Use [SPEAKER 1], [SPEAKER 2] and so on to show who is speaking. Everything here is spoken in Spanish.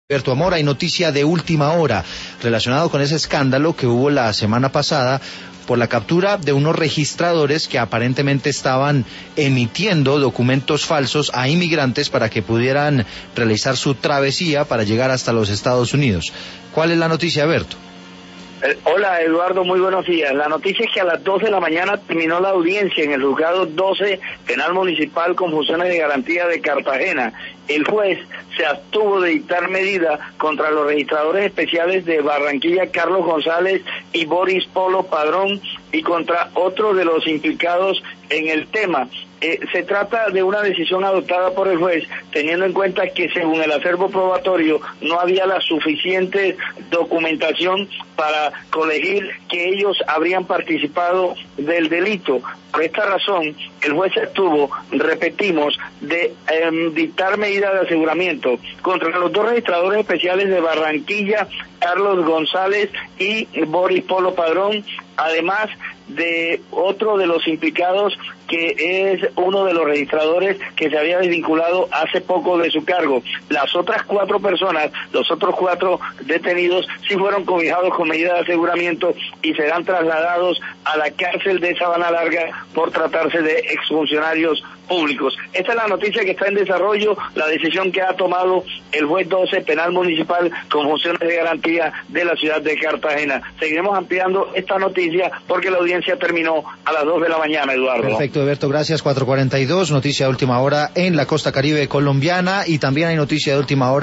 [SPEAKER 1] Alberto Amor, hay noticia de última hora relacionado con ese escándalo que hubo la semana pasada por la captura de unos registradores que aparentemente estaban emitiendo documentos falsos a inmigrantes para que pudieran realizar su travesía para llegar hasta los Estados Unidos. ¿Cuál es la noticia, Alberto?
[SPEAKER 2] Hola Eduardo, muy buenos días. La noticia es que a las 2 de la mañana terminó la audiencia en el juzgado 12 penal municipal con funciones de garantía de Cartagena. El juez se abstuvo de dictar medida contra los registradores especiales de Barranquilla, Carlos González y Boris Polo Padrón, y contra otro de los implicados en el tema. Se trata de una decisión adoptada por el juez, teniendo en cuenta que según el acervo probatorio no había la suficiente documentación para colegir que ellos habrían participado del delito. Por esta razón, el juez se abstuvo, repetimos, de dictar medidas de aseguramiento contra los dos registradores especiales de Barranquilla, Carlos González y Boris Polo Padrón, además de otro de los implicados que es uno de los registradores que se había desvinculado hace poco de su cargo. Las otras 4 personas, los otros 4 detenidos, sí fueron cobijados con medidas de aseguramiento y serán trasladados a la cárcel de Sabana Larga por tratarse de exfuncionarios públicos. Esta es la noticia que está en desarrollo, la decisión que ha tomado el juez 12 penal municipal con funciones de garantía de la ciudad de Cartagena. Seguiremos ampliando esta noticia porque la audiencia terminó a las 2 de la mañana, Eduardo.
[SPEAKER 1] Perfecto, Alberto, gracias. 4:42, noticia de última hora en la costa caribe colombiana, y también hay noticia de última hora